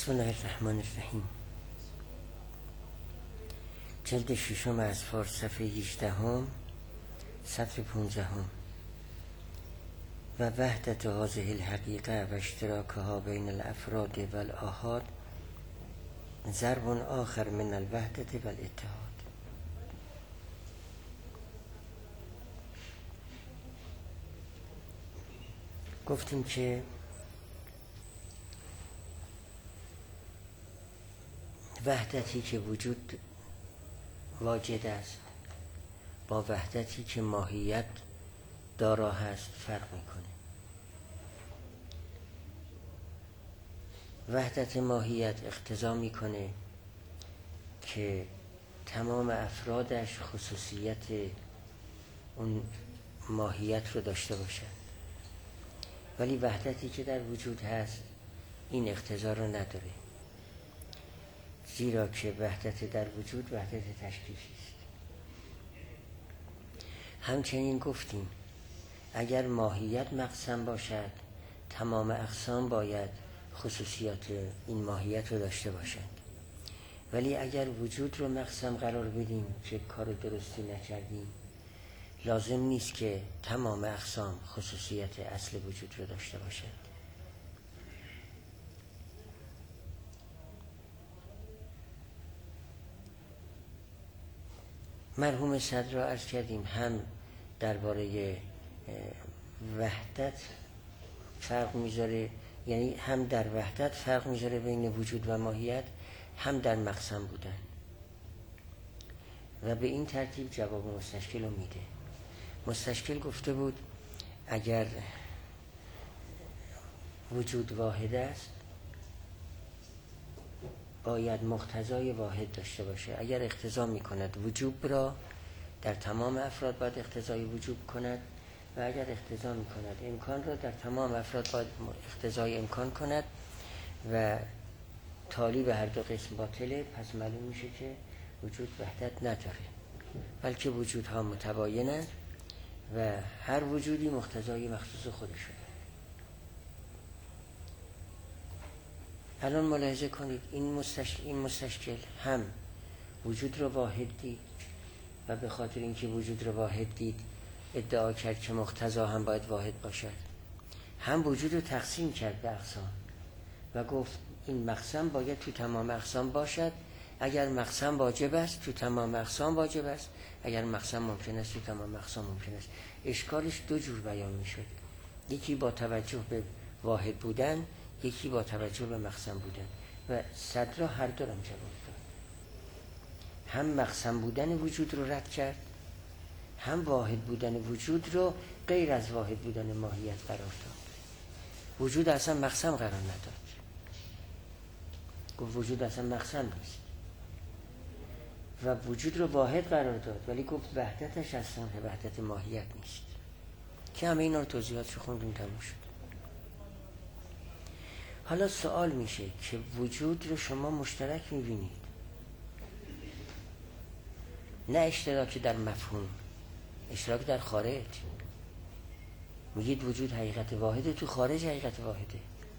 بسم الله الرحمن الرحیم. جلد ششم از فارس، صفحه 18 سطر 15. و وحدت هذه الحقیقه و اشتراکها بین الافراد و الآحاد ضرب آخر من الوحدت و الاتحاد. گفتیم که وحدتی که وجود واجد است با وحدتی که ماهیت دارا هست فرق میکنه. وحدت ماهیت اقتضا میکنه که تمام افرادش خصوصیت اون ماهیت رو داشته باشند، ولی وحدتی که در وجود هست این اقتضا رو نداره، زیرا که وحدت در وجود وحدت تشکیلی است. همچنین گفتیم اگر ماهیت مقسم باشد تمام اقسام باید خصوصیات این ماهیت رو داشته باشند، ولی اگر وجود رو مقسم قرار بدیم که کار درستی نکردیم، لازم نیست که تمام اقسام خصوصیت اصل وجود رو داشته باشند. مرحوم صدر را عرض کردیم هم درباره وحدت فرق میذاره، یعنی هم در وحدت فرق میذاره بین وجود و ماهیت، هم در مقسم بودن، و به این ترتیب جواب مستشکل رو میده. مستشکل گفته بود اگر وجود واحد است باید مقتضای واحد داشته باشه. اگر اقتضا میکند وجوب را در تمام افراد باید اقتضای وجوب کند، و اگر اقتضا میکند امکان را در تمام افراد باید اقتضای امکان کند، و تالی به هر دو قسم باطله. پس معلوم میشه که وجود وحدت نداره، بلکه وجودها متباینند و هر وجودی مقتضای مخصوص خودش داره. الان ملاحظه کنید این مستشکل هم وجود رو واحد دید و به خاطر اینکه وجود رو واحد دید ادعا کرد که مقتضا هم باید واحد باشد، هم وجود رو تقسیم کرد به اقسام و گفت این مقسم باید تو تمام اقسام باشد. اگر مقسم واجب است تو تمام اقسام واجب است، اگر مقسم ممکن است تو تمام اقسام ممکن است. اشکالش دو جور بیان میشد، یکی با توجه به واحد بودن، یکی با توجه به مقسم بودن، و صدر هر دو را جواب داد. هم مقسم بودن وجود رو رد کرد، هم واحد بودن وجود رو غیر از واحد بودن ماهیت قرار داد. وجود اصلا مقسم قرار نداد، گفت وجود اصلا مقسم نیست، و وجود رو واحد قرار داد، ولی گفت وحدتش اصلا وحدت ماهیت نیست، که همه اینا رو توضیحاتش خوندیم تموم شد. حالا سوال میشه که وجود رو شما مشترک میبینید، نه اشتراک در مفهوم، اشتراک در خارج. میگید وجود حقیقت واحده، تو خارج حقیقت واحده.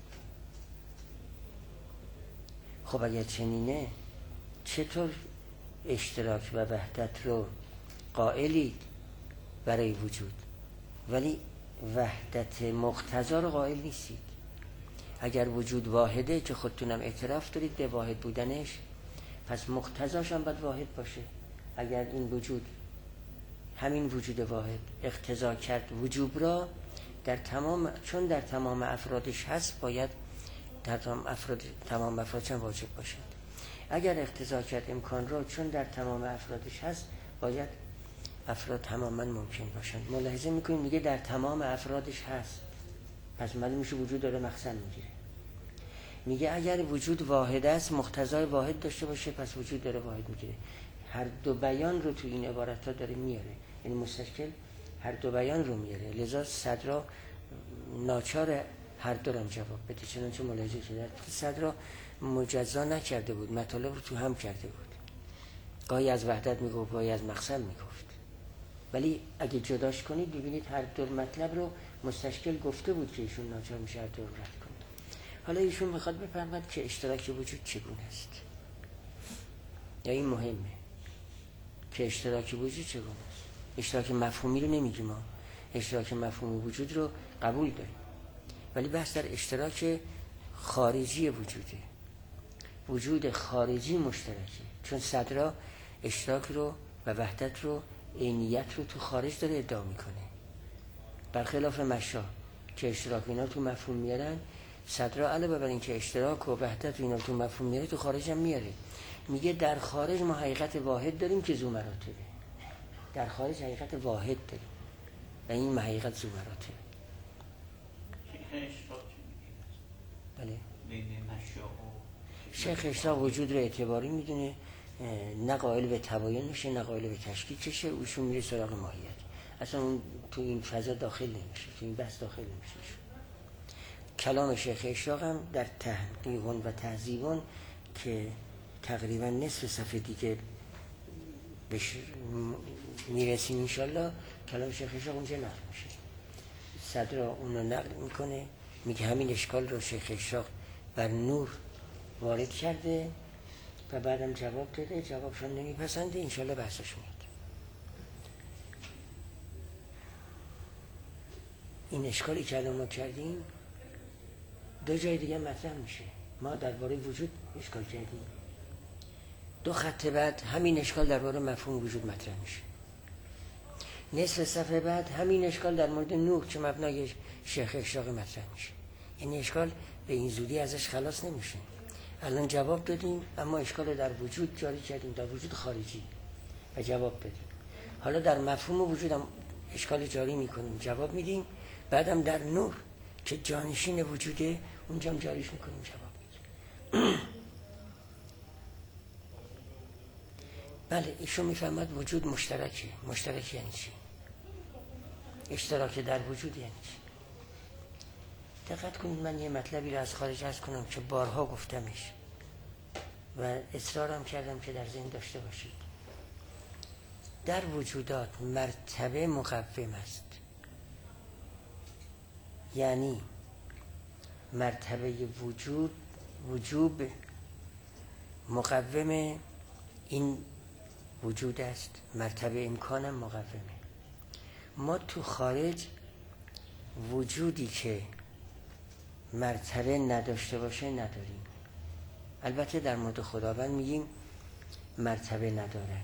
خب اگر چنینه چطور اشتراک و وحدت رو قائلید برای وجود، ولی وحدت مقتضا رو قائل نیستید؟ اگر وجود واحده که خودتونم اعتراف دارید به واحد بودنش، پس مقتضاش هم باید واحد باشه. اگر این وجود، همین وجود واحد اقتضا کرد وجوب را چون در تمام افرادش هست، باید در تمام افرادش هم واجب باشد. اگر اقتضا کرد امکان را چون در تمام افرادش هست، باید افراد تماما ممکن باشند. ملاحظه میکنیم میگه در تمام افرادش هست، پس معلوم میشه وجود داره مقسم میگیره. میگه اگر وجود واحد است مقتضای واحد داشته باشه، پس وجود داره واحد میگیره. هر دو بیان رو تو این عبارت ها داره میاره، یعنی مستشکل هر دو بیان رو میاره، لذا صدر ناچار هر دو رو جواب بده. چنانچه ملاحظه شده صدر مجزا نکرده بود، مطالب رو تو هم کرده بود، گاهی از وحدت میگفت گاهی از مقسم میگفت، ولی اگه جداش کنید ببینید هر دو مطلب رو مستشکل گفته بود که ایشون ناچار میشه هر دو رو رد کنه. حالا ایشون میخواد بفهمد که اشتراک وجود چگونه است. یا این مهمه که اشتراک وجود چگونه است. اشتراک مفهومی رو نمیگیم ما، اشتراک مفهومی وجود رو قبول داریم، ولی بحث در اشتراک خارجی وجوده. وجود خارجی مشترکه، چون صدرا اشتراک رو و وحدت رو، عینیت رو تو خارج داره ادعا میکنه، برخلاف مشا که اشتراک اینا تو مفهوم میارن. صدرا علاوه بر این که اشتراک و وحدت و اینا تو مفهوم میاره، تو خارج هم میاره. میگه در خارج ما حقیقت واحد داریم که ذو مراتبه. در خارج حقیقت واحد داریم و این حقیقت ذو مراتبه. بله. شیخ اشراق وجود رو اعتباری میدونه، نه قائل به تباین میشه نه قائل به تشکیکشه. اوشون میره سراغ ماهیت، اصلا اون تو این فضا داخل نمیشه، تو این بحث داخل نمیشه. کلام شیخ اشراق هم در تحقیق و تهذیب که تقریبا نصف صفحه دیگه بهش میرسیم انشالله، کلام شیخ اشراق اونجا نقل میشه. صدرا اونو نقل میکنه، میگه همین اشکال رو شیخ اشراق بر نور وارد کرده و بعدم جواب داده، جوابشون نمیپسنده، انشالله بحثش میاد. این اشکالی که الان ما کردیم دو جای دیگه مطرح میشه. ما درباره وجود اشکال کردیم، دو خط بعد همین اشکال درباره مفهوم وجود مطرح میشه. نصف صفحه بعد همین اشکال در مورد نور که مبنای شیخ اشراق مطرح میشه. این اشکال به این زودی ازش خلاص نمیشه. الان جواب دادیم، اما اشکال در وجود جاری کردیم، در وجود خارجی، و جواب دادیم. حالا در مفهوم وجود هم اشکال جاری میکنیم، جواب میدیم. بعدم در نور که جانشین وجوده، اونجا هم جاریش میکنیم، جواب میدیم. بله، ایشون میفهمد وجود مشترکه. مشترک یعنی چی؟ اشتراک در وجود یعنی چی؟ دقت کنید، من یه مطلبی رو از خارج عرض کنم که بارها گفتمش و اصرارم کردم که در ذهن داشته باشید. در وجودات مرتبه مقوم است، یعنی مرتبه وجوب مقوم این وجود است، مرتبه امکانم مقومه. ما تو خارج وجودی که مرتبه نداشته باشه نداریم. البته در مورد خداوند میگیم مرتبه نداره،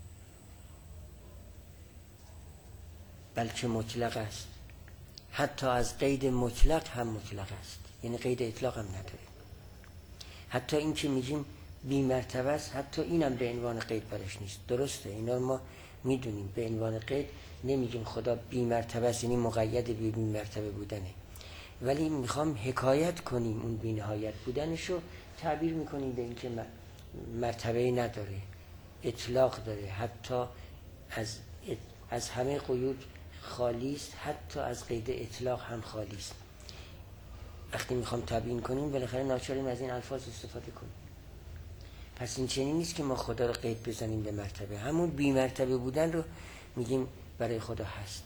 بلکه مطلق است. حتی از قید مطلق هم مطلق است، یعنی قید اطلاق هم نداره. حتی این که میگیم بی مرتبه است، حتی اینم به عنوان قید برش نیست. درسته، اینا رو ما میدونیم، به عنوان قید نمیگیم خدا بی مرتبه است، یعنی مقید به بی مرتبه بودنه. ولی میخوام حکایت کنیم اون بی نهایت بودنش رو تعبیر میکنیم به اینکه مرتبه نداره، اطلاق داره، حتی از همه قیود خالی است، حتی از قید اطلاق هم خالی است. وقتی میخوام تبیین کنیم بالاخره ناچاریم از این الفاظ استفاده کنیم. پس این چنین نیست که ما خدا رو قید بزنیم به مرتبه، همون بی مرتبه بودن رو میگیم برای خدا هست.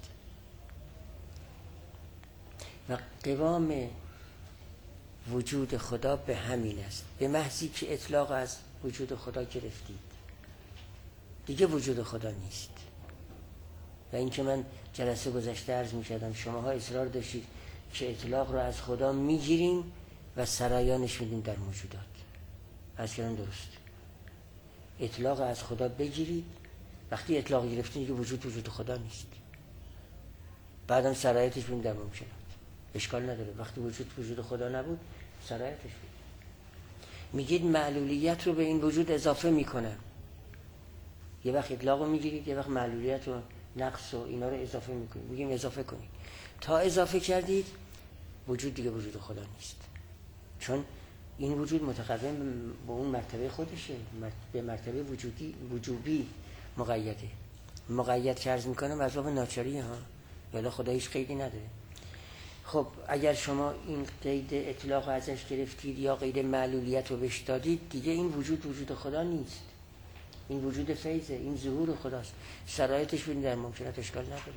و قوام وجود خدا به همین است. به محضی که اطلاق از وجود خدا گرفتید دیگه وجود خدا نیست. و این که من جلسه گذشته عرض می‌کردم، شماها اصرار داشتید که اطلاق رو از خدا میگیریم و سرایانش میدیم در موجودات. از کردن درست، اطلاق از خدا بگیرید، وقتی اطلاق گرفتید دیگه وجود خدا نیست، بعدم سرایتش میدیم در ممکنات. اشکال نداره، وقتی وجود خدا نبود سرایتش بود. میگید معلولیت رو به این وجود اضافه میکنم، یه وقت اطلاق رو میگیرید، یه وقت معلولیت و نقص و اینا رو اضافه میکنید. میگیم اضافه کنید، تا اضافه کردید وجود دیگه وجود خدا نیست، چون این وجود متقوم به اون مرتبه خودشه، به مرتبه وجوبی مقیده. مقید که عرض میکنم از باب ناچاری ها، ولی خدا هیچ قیدی نداره. خب اگر شما این قید اطلاق ازش گرفتید یا قید معلولیت رو بهش دادید، دیگه این وجود خدا نیست، این وجود فیضه، این ظهور خداست. شرایطش بین در ممکنات اشکال نداره،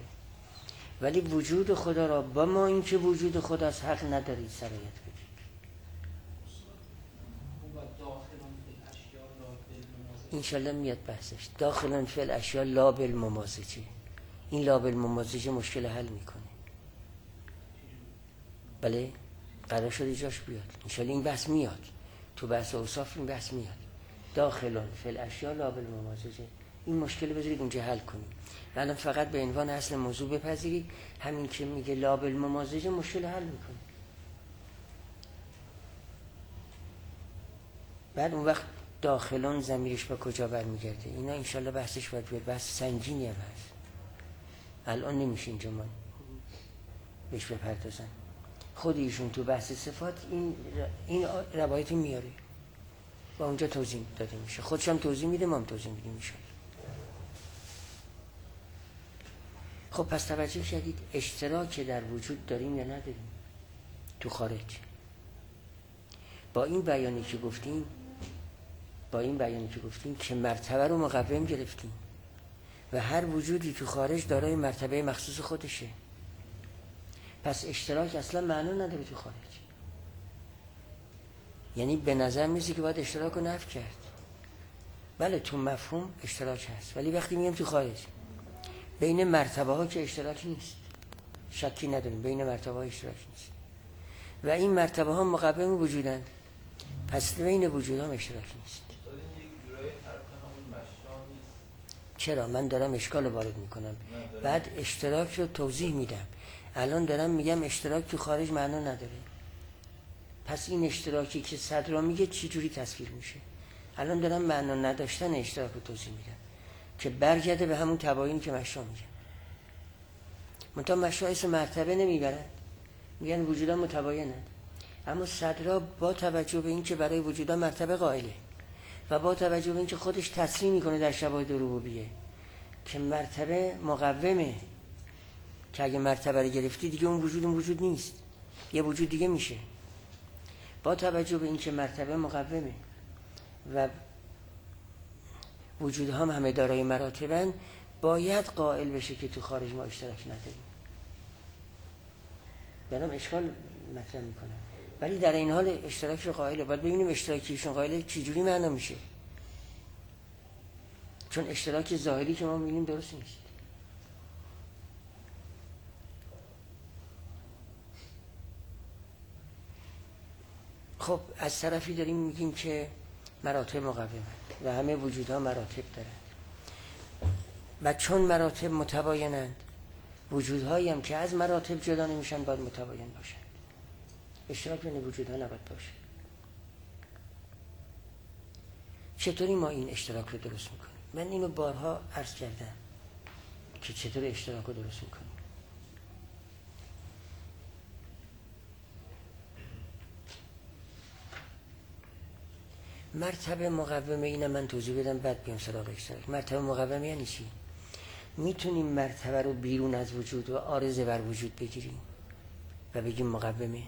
ولی وجود خدا را با ما این که وجود خداست حق ندارید سرایت بدید. انشالله میاد بحثش. داخلن فی الاشیاء لا بالممازجه. این لا بالممازجه مشکل حل میکنه. بله قرار شده جاش بیاد انشالله. این بحث میاد تو بحث اوصاف، این بحث میاد. داخلن فی الاشیاء لا بالممازجه. این مشکل بذارید اونجا حل کنید. الان فقط به عنوان اصل موضوع بپذیرید همین که میگه لا بالممازجه مشکل حل میکنه. بعد اون وقت داخلان ضمیرش به کجا برمیگرده؟ اینا انشالله بحثش باید بیاد. بحث سنگینی هم هست. الان نمیشه اینجا من بهش بپردازن. خود ایشون تو بحث صفات این روایت میاره و اونجا توضیح داده میشه. خودش هم توضیح میده، ما هم توضیح میدیم میشه. خب پس توجه کردید اشتراک در وجود داریم یا نداریم تو خارج؟ با این بیانی که گفتیم که مرتبه رو مقوم گرفتیم و هر وجودی تو خارج دارای مرتبه مخصوص خودشه. پس اشتراک اصلا معنا نداره تو خارج. یعنی به نظر میسه که باید اشتراک رو نفی کرد. بله تو مفهوم اشتراک هست، ولی وقتی میگم تو خارج بین مرتبه ها که اشتراک نیست، شکی نداریم بین مرتبه ها اشتراک نیست و این مرتبه ها مقوم وجودن، پس بین وجود هم اشتراک نیست. چرا؟ من دارم اشکال وارد میکنم، بعد اشتراک رو توضیح میدم. الان دارم میگم اشتراک تو خارج معنا نداره. پس این اشتراکی که صدرا میگه چی جوری تصویر میشه؟ الان دارم معنا نداشتن اشتراک رو توضیح میدم که برگرده به همون تباین که مشا میگه. منتها مشا اسم مرتبه نمیبرن، میگن وجودا متباینند. اما صدرا با توجه به این که برای وجودا مرتبه قائله و با توجه به این که خودش تصریح میکنه در شواهد ربوبیه که مرتبه مقومه، که اگه مرتبه رو گرفتی دیگه اون وجود نیست، یه وجود دیگه میشه. با توجه به این که مرتبه مقومه و وجودها هم همه دارای مراتبن، باید قائل بشه که تو خارج ما اشتراک نداریم. برام اشکال مطرح میکنم، ولی در این حال اشتراک رو قائله. باید ببینیم اشتراکیشون قائله چجوری معنا میشه، چون اشتراک ظاهری که ما میبینیم درست نیست. خب از طرفی داریم میگیم که مراتب مقومه و همه وجودها مراتب دارند و چون مراتب متباینند، وجودهایی هم که از مراتب جدا نمیشن باید متباین باشند. اشتراک بین وجودها نباید باشه. چطوری ما این اشتراک رو درست میکنیم؟ من اینو بارها عرض کردم که چطور اشتراک رو درست میکنیم. مرتبه مقومه اینه من توضیح بدم بعد بیام سراغ اشتراک. مرتبه مقومه یعنی چی؟ میتونیم مرتبه رو بیرون از وجود و عارضه بر وجود بگیریم و بگیم مقومه؟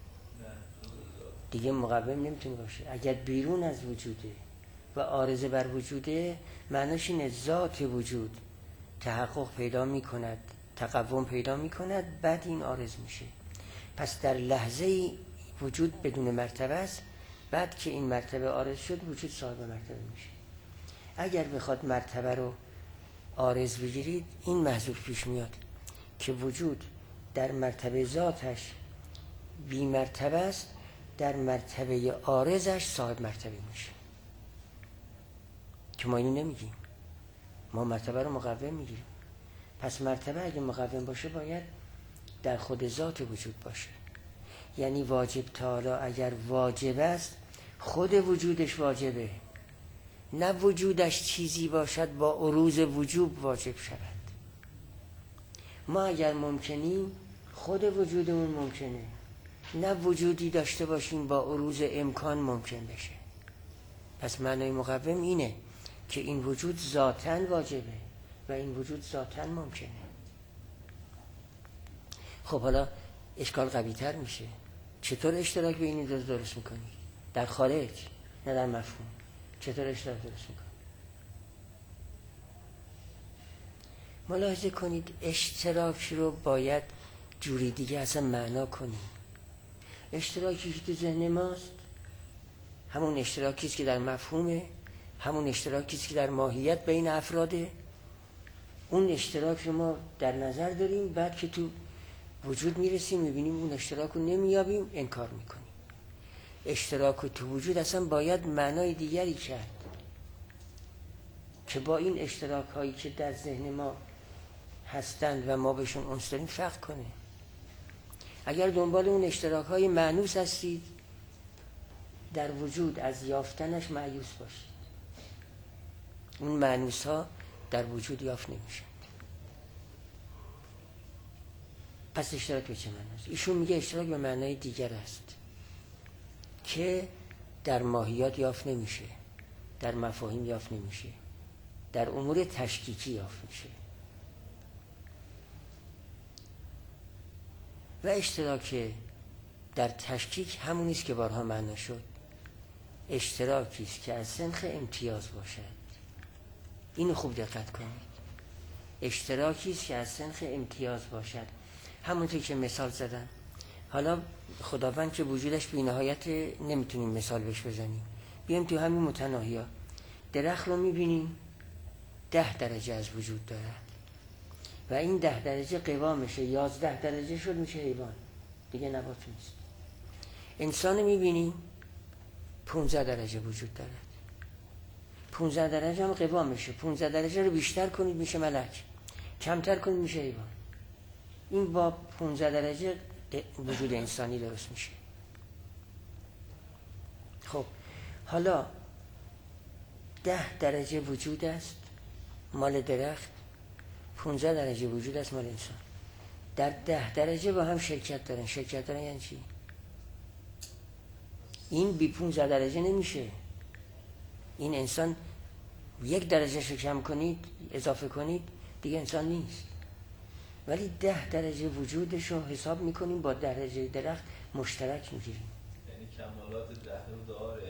دیگه مقوم نمیتونه باشه. اگر بیرون از وجوده و عارضه بر وجوده، معناش اینه ذات وجود تحقق پیدا میکند، تقوم پیدا میکند، بعد این عارض میشه. پس در لحظه وجود بدون مرتبه است، بعد که این مرتبه عارض شد وجود صاحب مرتبه میشه. اگر بخواد مرتبه رو عارض بگیرید، این محذور پیش میاد که وجود در مرتبه ذاتش بی مرتبه است، در مرتبه عارضش صاحب مرتبه میشه، که ما اینو نمیگیم. ما مرتبه رو مقوم میگیریم. پس مرتبه اگه مقوم باشه باید در خود ذات وجود باشه. یعنی واجب تعالی اگر واجب است، خود وجودش واجبه، نه وجودش چیزی باشد با عروض وجوب واجب شود. ما اگر ممکنیم، خود وجودمون ممکنه، نه وجودی داشته باشیم با عروض امکان ممکن بشه. پس معنای مقوم اینه که این وجود ذاتاً واجبه و این وجود ذاتاً ممکنه. خب حالا اشکال قوی تر میشه. چطور اشتراک بین این دو درست میکنی؟ در خارج نه در مفهوم. چطور اشتراک درست میکنی؟ ملاحظه کنید اشتراک رو باید جوری دیگه اصلا معنا کنیم. اشتراکی که تو ذهن ماست همون اشتراکی است که در مفهومه همون اشتراکی است که در ماهیت بین افراده. اون اشتراک رو ما در نظر داریم، بعد که تو وجود میرسیم میبینیم اون اشتراک رو نمیابیم، انکار میکنیم. اشتراک رو تو وجود اصلا باید معنای دیگری کرد که با این اشتراک هایی که در ذهن ما هستند و ما بهشون انس داریم فرق کنه. اگر دنبال اون اشتراک های مانوس هستید در وجود، از یافتنش مایوس باشید. اون مانوس ها در وجود یافت نمیشن. پس اشتراک به چه معناست؟ ایشون میگه اشتراک به معنای دیگر است که در ماهیات یافت نمیشه، در مفاهیم یافت نمیشه، در امور تشکیکی یافت میشه. و اشتراک در تشکیک همون است که بارها معنا شد، اشتراکی است که از سنخ امتیاز باشد. اینو خوب دقت کنید، اشتراکی است که از سنخ امتیاز باشد. همونطور که مثال زدم، حالا خداوند که وجودش بی نهایت نمیتونیم مثال بهش بزنیم، بیایم تو همین متناهی ها. درخت رو میبینیم 10 درجه از وجود دارد و این 10 درجه قوامشه 11 درجه شد میشه حیوان دیگه، نبات نیست. انسان میبینیم 15 درجه وجود دارد، 15 درجه هم قوامشه، 15 درجه رو بیشتر کنید میشه ملک، کمتر کنید میشه حیوان. این با 15 درجه وجود انسانی درست میشه. خب حالا 10 درجه وجود است مال درخت، 15 درجه وجود است مال انسان. در 10 درجه با هم شرکت دارن. شرکت دارن یعنی چی؟ این بی 15 درجه نمیشه. این انسان 1 درجه شو کم کنید اضافه کنید دیگه انسان نیست. ولی 10 درجه وجودش رو حساب میکنیم با درجه درخت مشترک میگیریم. یعنی کمالات 10 رو داره.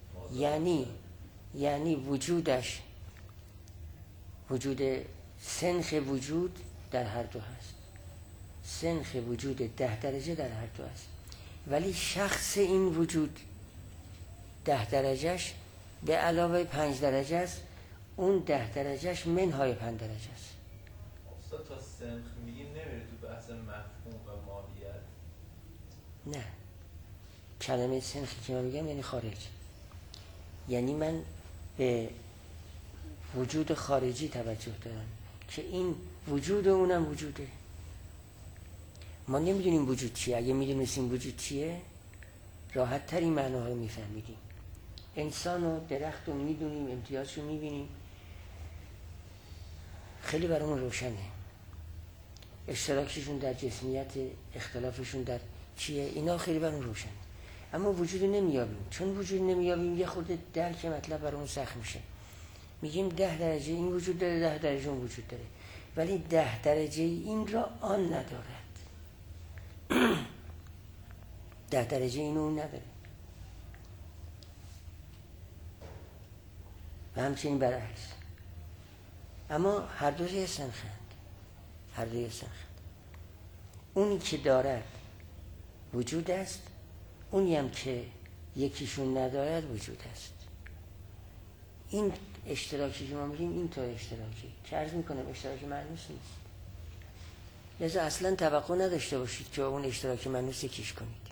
یعنی وجودش، وجود سنخ وجود در هر دو هست. سنخ وجود 10 درجه در هر دو هست، ولی شخص این وجود 10 درجهش به علاوه 5 درجه است. اون 10 درجهش منهای 5 درجه است. استاد تا سنخ میگیم نمیره تو بحث مفهوم و ماهیت؟ نه، کلمه سنخی که من میگم یعنی خارج، یعنی من به وجود خارجی توجه دارم که این وجود اونم وجوده. ما نمیدونیم وجود چیه. اگه میدونستیم وجود چیه راحت تر این معناها رو میفهمیدیم. انسان و درخت رو میدونیم، امتیازشو میبینیم، خیلی برامون روشنه. اشتراکشون در جسمیت، اختلافشون در چیه، اینا خیلی برامون روشنه. اما وجود نمیابیم. چون وجود نمیابیم یه خورده درک مطلب برامون سخت میشه. میگیم 10 درجه این وجود داره، 10 درجه اون وجود داره، ولی 10 درجه این را آن ندارد. 10 درجه اینو اون نداره. و همچنین برعکس. اما هر دو یه سنخند، هر دو یه سنخند. اونی که دارد وجود است، اونی هم که یکیشون ندارد وجود است. این اشتراکی که ما میگیم این طور اشتراکی که عرض میکنم اشتراک مانوس نیست. لذا اصلا توقع نداشته باشید که اون اشتراک مانوس یکیش کنید.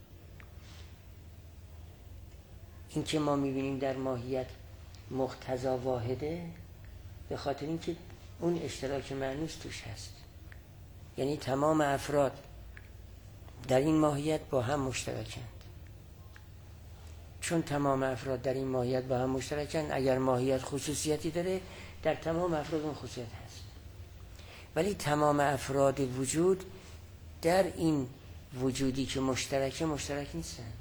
این که ما میبینیم در ماهیت مقتضی واحده به خاطر اینکه اون اشتراک مانوس توش هست. یعنی تمام افراد در این ماهیت با هم مشترکند. چون تمام افراد در این ماهیت با هم مشترکند، اگر ماهیت خصوصیتی داره در تمام افراد اون خصوصیت هست. ولی تمام افراد وجود در این وجودی که مشترک نیستند.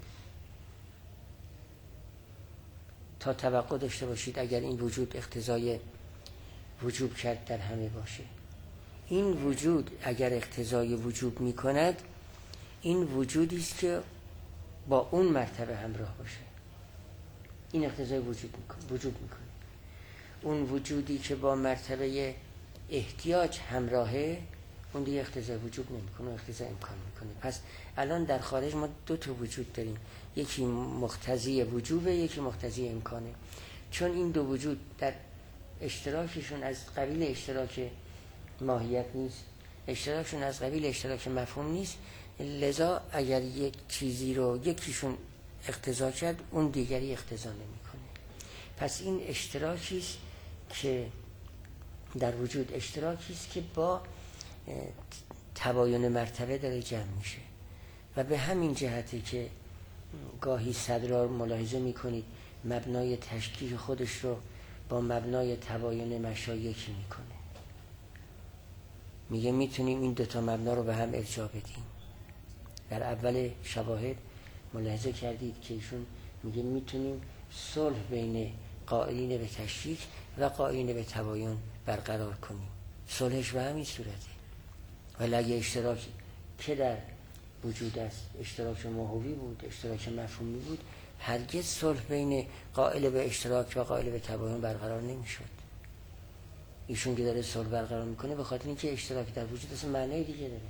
تا توقع داشته باشید اگر این وجود اقتضای وجوب کرد در همه باشه. این وجود اگر اقتضای وجوب می کند، این وجودی است که با اون مرتبه همراه باشه. این اقتضای وجود میکنه. اون وجودی که با مرتبه احتیاج همراهه، اون دیگه اقتضای وجود نمیکنه، اقتضای امکان میکنه. پس الان در خارج ما 2 تا وجود داریم، یکی مقتضی وجوبه، یکی مقتضی امکانه. چون این دو وجود در اشتراکشون از قبیل اشتراک ماهیت نیست، اشتراکشون از قبیل اشتراک مفهوم نیست، لذا اگر یک چیزی رو یکیشون اقتضا کرد اون دیگری اقتضا نمیکنه. پس این اشتراکی است که در وجود، اشتراکی است که با تباین مرتبه داره جمع میشه و به همین جهتی که گاهی صدرا ملاحظه میکنید مبنای تشکیل خودش رو با مبنای تباین مشایخ میکنه، میگه میتونیم این دوتا مبنا رو به هم ارجاع بدیم. در اول شواهد ملاحظه کردید که ایشون میگه میتونیم صلح بین قائلین به تشکیل و قائلین به تباین برقرار کنیم، صلحش به همین صورته. ولی اگه اشتراکی که در وجود است اشتراک ماهوی بود، اشتراک مفهومی بود، هرگز صلح بین قائل به اشتراک و قائل به تباین برقرار نمیشد. ایشون که داره صلح برقرار میکنه به خاطر اینکه اشتراک در وجود است معنی دیگه داره.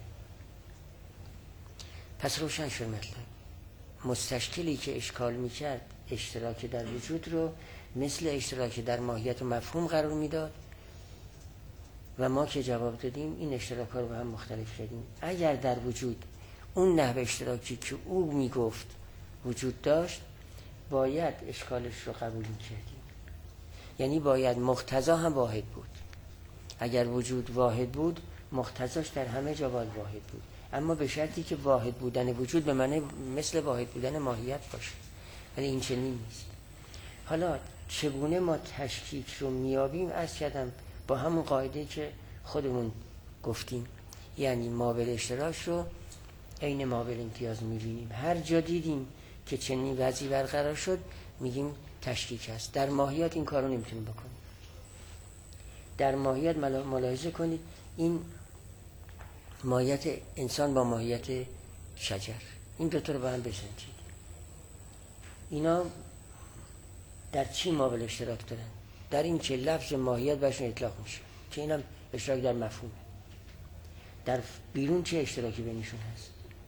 پس روشن شد مطلب. مستشکلی که اشکال میکرد اشتراک در وجود رو مثل اشتراک در ماهیت و مفهوم قرار میداد و ما که جواب دادیم این اشتراک ها رو به هم مختلف کردیم. اگر در وجود اون نحو اشتراکی که او میگفت وجود داشت باید اشکالش رو قبول میکردیم، یعنی باید مقتضا هم واحد بود. اگر وجود واحد بود مقتضاش در همه جا باید واحد بود، اما به شرطی که واحد بودن وجود به معنی مثل واحد بودن ماهیت باشه، ولی این چنین نیست. حالا چگونه ما تشکیک رو میابیم؟ از کردم با همون قاعده که خودمون گفتیم، یعنی مابل اشتراک رو عین مابل امتیاز میبینیم. هر جا دیدیم که چنین وضعی برقرار شد میگیم تشکیک است. در ماهیت این کارو نمیتونیم بکنیم. در ماهیت ملاحظه کنید این ماهیت انسان با ماهیت شجر، این دوتا رو با هم بسنجید، اینا در چی مابل اشتراک دارن؟ در این که لفظ ماهیت برشون اطلاق میشه که اینم اشتراک در مفهومه. در بیرون چه اشتراکی بینشون هست؟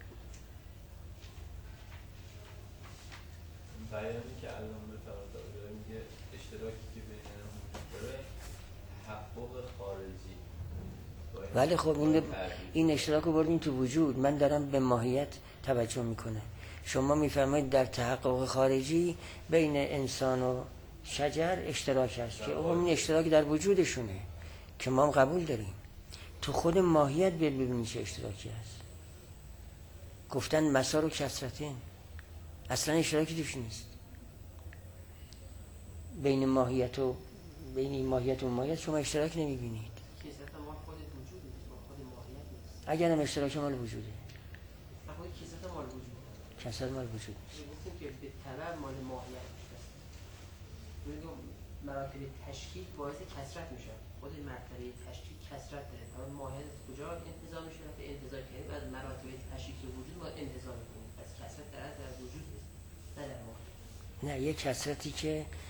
بیانی که الان به طرف داره میگه اشتراکی که بین وجود داره تحقق خارجی. ولی خب این اشتراک رو بردیم تو وجود، من دارم به ماهیت توجه میکنم. شما میفرمایید در تحقق خارجی بین انسان و شجر اشتراک هست که اون اشتراک در وجودشونه که ما هم قبول داریم. تو خود ماهیت ببینید چه اشتراکی هست. گفتن مسار و کثرتین، اصلا اشتراکی توش نیست. بین ماهیت و ماهیت شما اشتراک نمیبینید. اگر هم اشتراک مال وجوده، کثرت مال وجود نیست. گفتیم که به طبع مال ماهیت میشه. میگم مراتب تشکیل باعث کثرت میشه. خود مرتبه تشکیل کثرت داره. اما ماهیت کجا انتزاع میشه؟ به انتزاع کنیم بعد مراتب تشکیل وجود ما انتزاع میکنیم. پس کثرت در وجود نیست، نه در ماهیت. نه، یک کثرتی که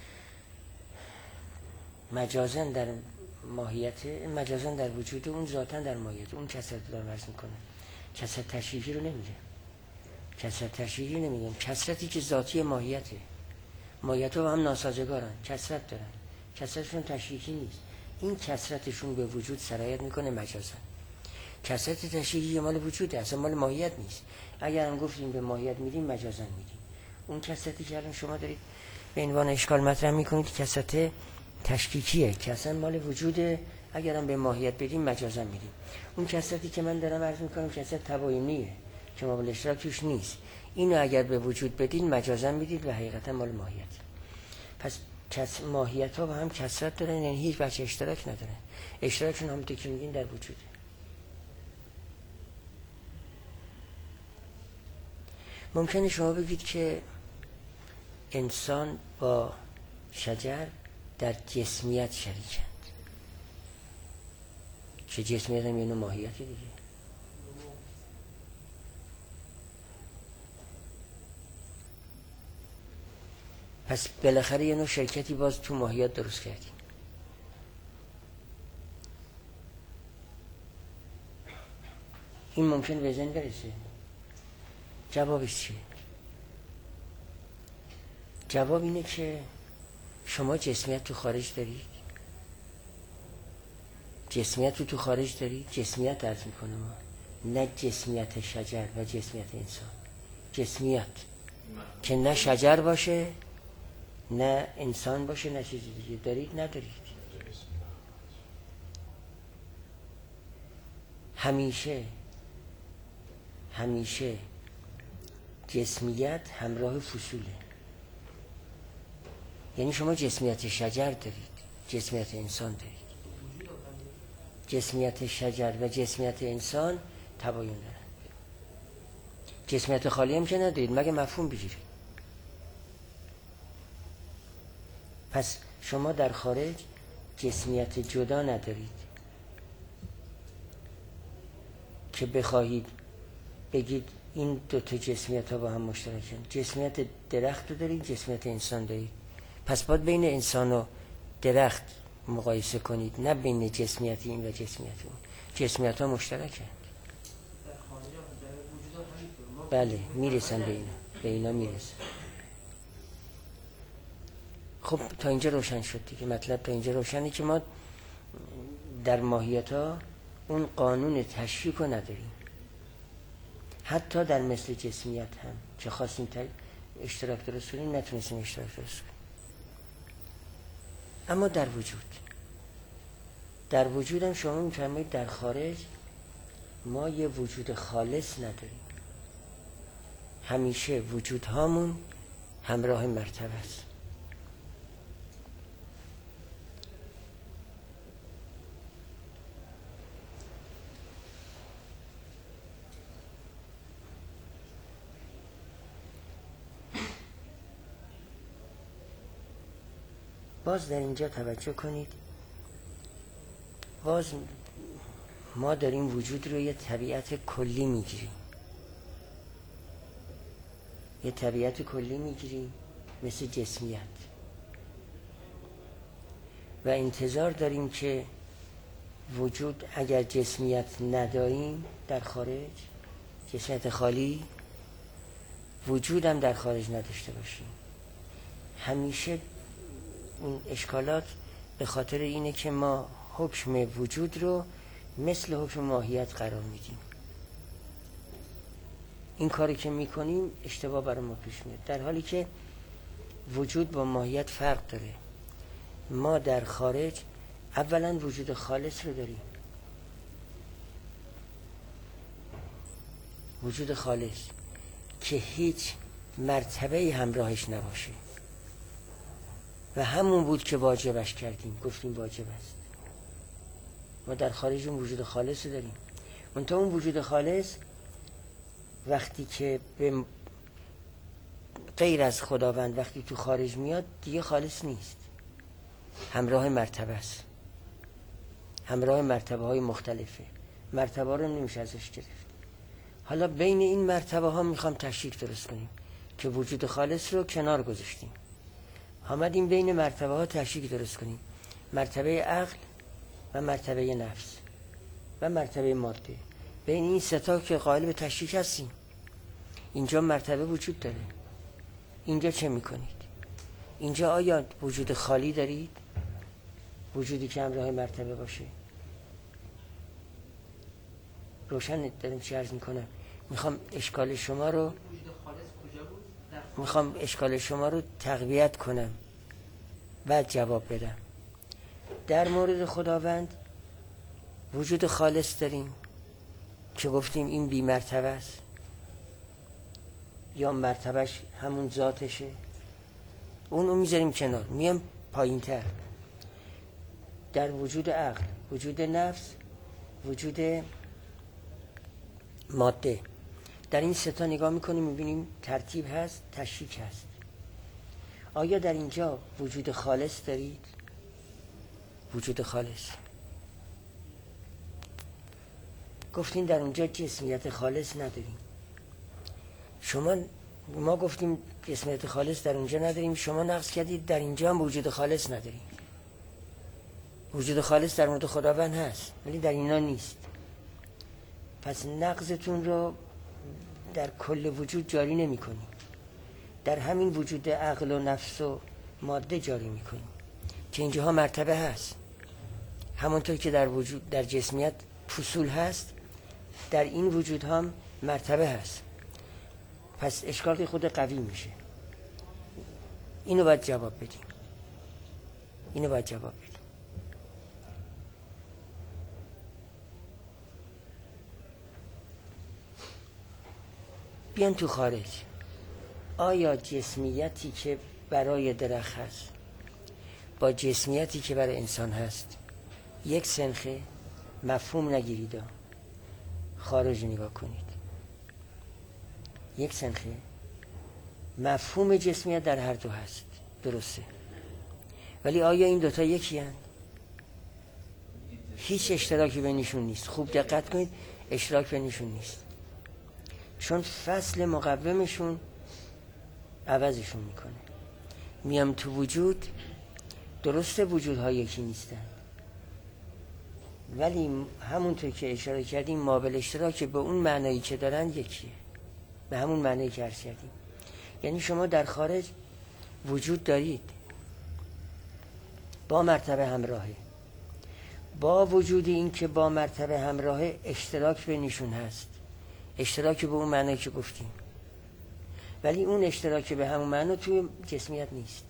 مجازن در ماهیت، مجازن در وجود اون، ذاتن در ماهیت اون کثرت دارم عرض میکنم. کثرت تشریحی رو نمیگم، کثرت تشریحی نمیگم، کثرتی که ذاتی ماهیته. ماهیت ها هم ناسازگارن، کثرت دارن، کثرتشون تشریحی نیست. این کثرتشون به وجود سرایت میکنه مجازن. کثرت تشریحی مال وجوده، اصلا مال ماهیت نیست. اگر هم گفتیم به ماهیت میدیم مجازن میدیم. اون کثرتی که الان شما دارید به عنوان اشکال مطرح میکنید کثرت تشکیکیه که اصلا مال وجوده، اگرم به ماهیت بدیم مجازا میدیم. اون کثرتی که من دارم عرض میکنم کثرت تباینیه که مابل اشتراک توش نیست، اینو اگر به وجود بدید مجازا میدید و حقیقتا مال ماهیت. پس ماهیت ها با هم کثرت دارن، یعنی هیچ بچه اشتراک ندارن. اشتراکشون همونطور که میگین در وجوده. ممکنه شما بگید که انسان با شجر در جسمیت شریکند، که جسمیت هم یه نوع ماهیت دیگه. پس بالاخره یه نوع شرکتی باز تو ماهیت درست کردیم. این ممکن به ذهن برسه. جوابش چیه؟ جواب اینه که شما جسمیت تو خارج دارید؟ جسمیت رو تو خارج دارید؟ جسمیت عرض میکنه ما، نه جسمیت شجر و جسمیت انسان. جسمیت که نه شجر باشه نه انسان باشه نه چیزی دیگه. دارید ندارید؟ همیشه جسمیت همراه فصوله. یعنی شما جسمیت شجر دارید، جسمیت انسان دارید. جسمیت شجر و جسمیت انسان تباین دارند. جسمیت خالی هم که ندارید، مگه مفهوم بگیرید. پس شما در خارج جسمیت جدا ندارید که بخواهید بگید این دوتا جسمیت ها با هم مشترکن. جسمیت درخت رو دارید، جسمیت انسان دارید. پس باید بین انسان و درخت مقایسه کنید، نه بین جسمیت این و جسمیت اون. جسمیت ها مشترکن. بله میرسن به اینا میرسن. خب تا اینجا روشن شد دیگه. مطلب تا اینجا روشنه که ما در ماهیت ها اون قانون تشریک رو نداریم. حتی در مثل جسمیت هم که خواستیم اشتراک درست کنیم نتونستیم اشتراک درست کنیم. اما در وجود هم شما میفرمایید در خارج ما یه وجود خالص نداریم. همیشه وجود هامون همراه مرتبه است. باز در اینجا توجه کنید، باز ما داریم وجود رو یه طبیعت کلی میگیریم. یه طبیعت کلی میگیریم مثل جسمیت و انتظار داریم که وجود اگر جسمیت نداریم در خارج، جسمیت خالی، وجود هم در خارج نداشته باشیم. همیشه این اشکالات به خاطر اینه که ما حکم وجود رو مثل حکم ماهیت قرار میدیم. این کاری که میکنیم اشتباه برای ما پیش میاد، در حالی که وجود با ماهیت فرق داره. ما در خارج اولا وجود خالص رو داریم، وجود خالص که هیچ مرتبه همراهش نباشه و همون بود که واجبش کردیم، گفتیم واجب است. ما در خارج اون وجود خالص رو داریم. منتها اون وجود خالص وقتی که به غیر از خداوند وقتی تو خارج میاد دیگه خالص نیست، همراه مرتبه است، همراه مرتبه های مختلفه. مرتبه رو نمیشه ازش گرفت. حالا بین این مرتبه ها میخوام تشریک درست کنیم که وجود خالص رو کنار گذاشتیم، آمدیم بین مرتبه ها تشریک درست کنیم. مرتبه عقل و مرتبه نفس و مرتبه ماده. بین این سه تا که قائل به تشریک هستیم. اینجا مرتبه وجود داره. اینجا چه میکنید؟ اینجا آیا وجود خالی دارید؟ وجودی که همراه مرتبه باشه؟ روشن داریم چی عرض میکنم؟ میخوام اشکال شما رو تقویت کنم بعد جواب بدم. در مورد خداوند وجود خالص داریم که گفتیم این بی مرتبه است یا مرتبهش همون ذاتشه، اونو میذاریم کنار، میام پایین تر. در وجود عقل، وجود نفس، وجود ماده، در این سه تا نگاه میکنیم میبینیم ترتیب هست، تشریک هست. آیا در اینجا وجود خالص دارید؟ وجود خالص گفتین در اونجا جسمیت خالص نداریم. ما گفتیم جسمیت خالص در اونجا نداریم، شما نقص کردید در اینجا هم وجود خالص نداریم. وجود خالص در مورد خداوند هست ولی در اینا نیست. پس نقضتون رو در کل وجود جاری نمی کنیم. در همین وجود عقل و نفس و ماده جاری میکنیم که اینجاها مرتبه هست. همونطور که در وجود در جسمیت فصول هست، در این وجود هم مرتبه هست. پس اشکال خود قوی میشه. اینو باید جواب بدیم. بیان تو خارج. آیا جسمیتی که برای درخت هست با جسمیتی که برای انسان هست یک سنخه؟ مفهوم نگیرید، خارج نگاه کنید. یک سنخه. مفهوم جسمیت در هر دو هست، درسته، ولی آیا این دوتا یکی هست؟ هیچ اشتراکی بینشون نیست. خوب دقت کنید، اشتراک بینشون نیست، چون فصل مقومشون عوضشون میکنه. میام تو وجود، درسته وجودها یکی نیستن، ولی همونطور که اشاره کردیم مابل اشتراک به اون معنایی که دارن یکیه، به همون معنایی که عرض کردیم. یعنی شما در خارج وجود دارید با مرتبه همراهه، با وجود این که با مرتبه همراهه اشتراک بینشون هست، اشتراک به اون معنایی که گفتیم، ولی اون اشتراک به همون معنا توی جسمیت نیست.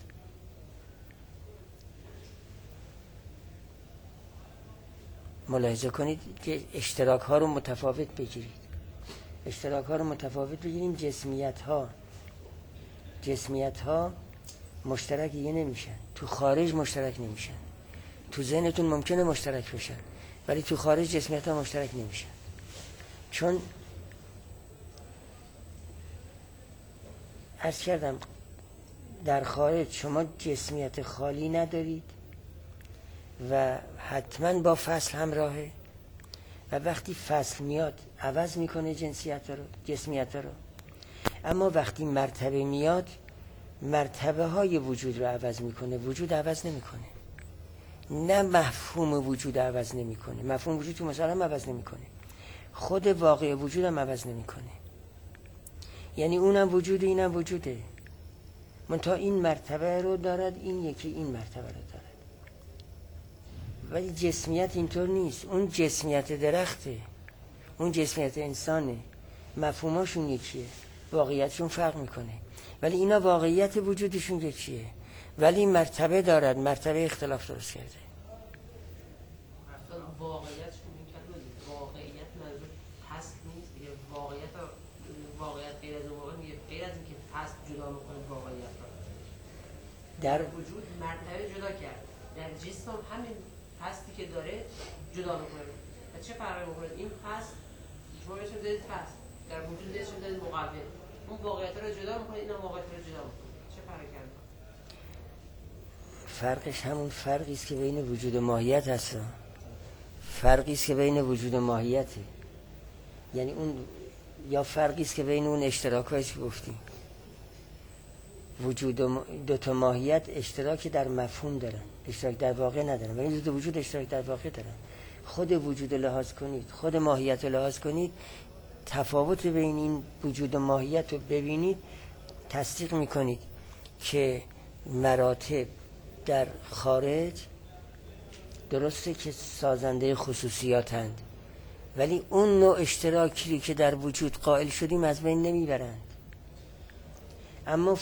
ملاحظه کنید که اشتراک ها رو متفاوت بگیرید. اشتراک ها رو متفاوت بگیریم. جسمیت ها مشترک دیگه نمیشن. تو خارج مشترک نمیشن. تو ذهنتون ممکنه مشترک بشن، ولی تو خارج جسمیت ها مشترک نمیشن، چون عرض کردم در خارج شما جسمیت خالی ندارید و حتما با فصل همراهه، و وقتی فصل میاد عوض میکنه جسمیت رو. اما وقتی مرتبه میاد مرتبه های وجود رو عوض میکنه، وجود عوض نمیکنه. نه مفهوم وجود عوض نمیکنه، مفهوم وجود تو مثلا عوض نمیکنه، خود واقع وجود هم عوض نمیکنه. یعنی اونم وجود، اینم وجوده، منتها این مرتبه رو دارد، این یکی این مرتبه رو دارد. ولی جسمیت اینطور نیست. اون جسمیت درخته، اون جسمیت انسانه، مفهوماشون یکیه، واقعیتشون فرق میکنه، ولی اینا واقعیت وجودشون یکیه، ولی مرتبه دارد، مرتبه اختلاف درست کرده. واقعیتشون این کلمه واقعیت منظور هست نیست دیگه. واقعیت غیر از اون واقع میگه، غیر از اینکه هست جدا میکنه واقعیت رو. در وجود مرتبه جدا کرد، در جسم هم همین هستی که داره جدا میکنه. و چه فرقی میکنه؟ این هست شما بهشون دارید هست، در وجود بهشون دارید مقابل، اون واقعیت رو جدا میکنه، این هم واقعیت رو جدا میکنه. چه فرقی کرده؟ فرقش همون فرقی است که بین وجود و ماهیت هست. فرقی است که بین وجود و ماهیته. یعنی اون یا فرقی است که بین اون اشتراکایی که گفتیم. وجود و دو تا ماهیت اشتراک در مفهوم دارن، اشتراک در واقع ندارن، ولی دو تا وجود اشتراک در واقع دارن. خود وجود رو لحاظ کنید، خود ماهیت رو لحاظ کنید، تفاوت بین این وجود و ماهیت رو ببینید، تصدیق میکنید که مراتب در خارج درسته که سازنده خصوصیاتند، ولی اون نوع اشتراکی که در وجود قائل شدیم از بین نمیبرند. اما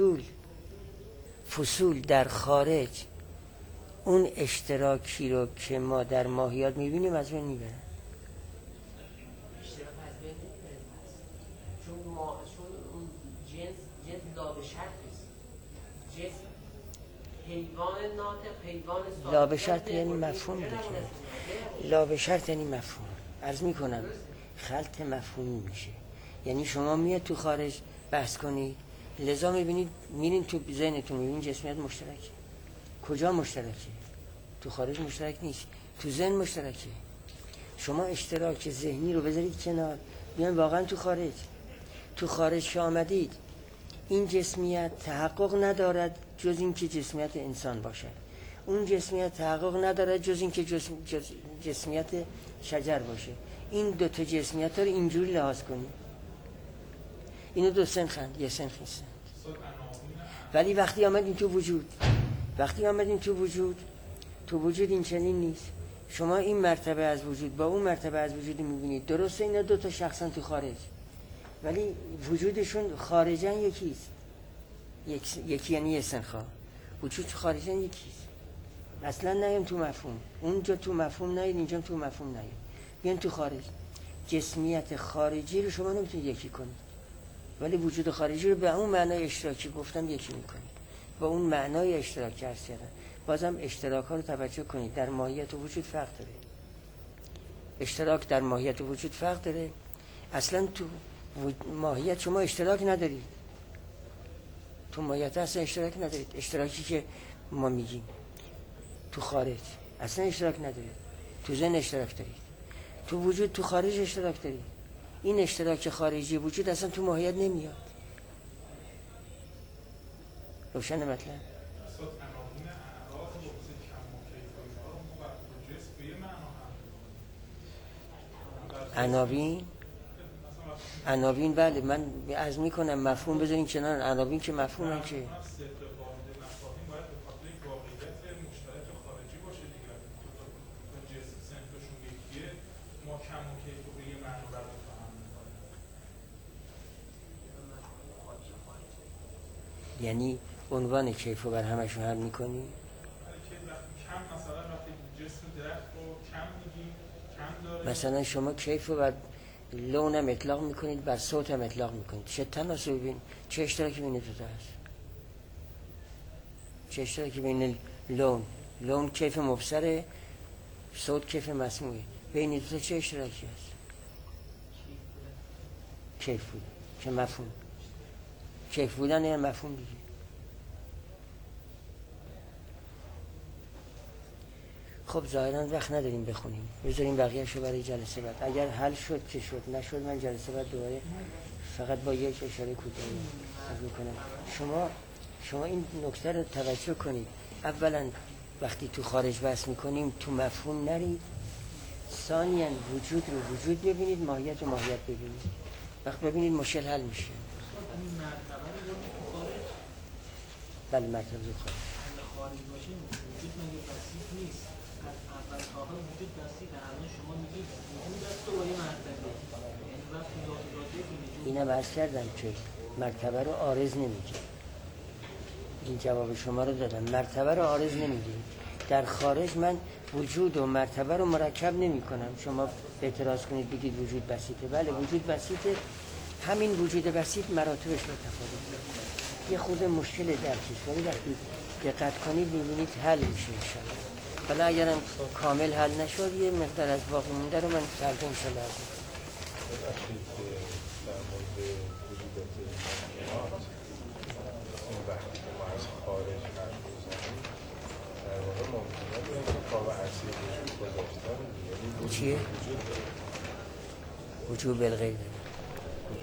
فصول در خارج اون اشتراکی رو که ما در ماهیات میبینیم از بین میبرن. اشتراک از بین نمیبرن چون اون جنس لا به شرط نیست. جنس حیوان ناطق، حیوان صادق لا به شرط یعنی مفهوم دیگه. لا به شرط یعنی مفهوم. عرض میکنم خلط مفهومی میشه. یعنی شما میاد تو خارج بحث کنید، لذا میبینید، میرین تو ذهنتون میبینید جسمیت مشترکه. کجا مشترکه؟ تو خارج مشترک نیست، تو ذهن مشترکه. شما اشتراک ذهنی رو بذارید کنار، بیان واقعا تو خارج که آمدید این جسمیت تحقق ندارد جز این که جسمیت انسان باشد، اون جسمیت تحقق ندارد جز این که جسمیت شجر باشه. این دو تا جسمیت رو اینجوری لحاظ کنید، اینو دو سنخند، یه سنخ نیستن. ولی وقتی آمدیم تو وجود این چنین نیست. شما این مرتبه از وجود با اون مرتبه از وجود میبینید. درسته اینا دو تا شخصن تو خارج، ولی وجودشون خارجن یکیست. یکی یعنی استنخا. وجود خارجن یکیست. اصلا نیم تو مفهوم. اونجا تو مفهوم نید، اینجا تو مفهوم نید. بیان تو خارج. جسمیت خارجی رو شما نمیتونید یکی کنید، ولی وجود خارجی رو به اون معنای اشتراکی گفتم یکی میکنید. با اون معنای اشتراکی هست کردن. بازم اشتراک ها رو توجه کنید. در ماهیت و وجود فرق داره. اشتراک در ماهیت و وجود فرق داره. اصلا تو ماهیت شما اشتراک ندارید. تو ماهیت اصلا اشتراک ندارید. اشتراکی که ما میگیم تو خارج اصلا اشتراک ندارید. تو ذهن اشتراک دارید. تو وجود تو خارج اشتراک دارید. این اشتراک خارجی وجود اصلا تو ماهیت نمیاد. روشن مطلب؟ عناوین بله، من عرض میکنم مفهوم بذارین کنار. عناوین که مفهومن که یعنی عنوان کیف رو بر همشون حل میکنی؟ مثلا شما کیف رو بر لون هم اطلاق میکنید، بر صوت هم اطلاق میکنید. چه تناسب بین، چه اشتراکی بین دو تا هست؟ چه اشتراکی بین لون کیف مبصره، صوت کیف مسموعه. بین دو تا چه اشتراکی هست؟ کیف بود که مفهوم. کیف بودن یا مفهوم دیگه. خب ظاهرا وقت نداریم بخونیم، بذاریم بقیه شو برای جلسه بعد. اگر حل شد که شد، نشد من جلسه بعد دوباره فقط با یک اشاره کوتاهی عرض میکنم. شما این نکته رو توجه کنید. اولا وقتی تو خارج بحث میکنیم تو مفهوم نرید. ثانیاً وجود رو وجود ببینید، ماهیت رو ماهیت ببینید. وقت ببینید مشکل حل میشه. بله مرتبه خارج. خارج باشه وجود مگه بسیط نیست؟ از اول تا آخر وجود بسیط. الان شما میگید وجود است و یه مرتبه، یعنی وقتی داده اینم عرض کردم که مرتبه رو عارض نمیگه. این جواب شما رو دادم. مرتبه رو عارض نمیگه. در خارج من وجود و مرتبه رو مرکب نمی کنم. شما اعتراض کنید بگید وجود بسیطه. بله وجود بسیطه. همین وجود بسیط مراتبش متفاوته. یه خود مشکل درکش، ولی وقتی دقت کنید می‌بینید حل میشه انشاءالله. حالا اگرم کامل حل نشد یه مقدار از باقی مونده رو من فردا انشاءالله عرض می‌کنم. در مورد وجودات معنیات این وقتی که ما از خارج حرف بزنیم در واقع ممکنه به انتخاب اصلی وجود گذاشتن. چیه؟ وجود بالغیب.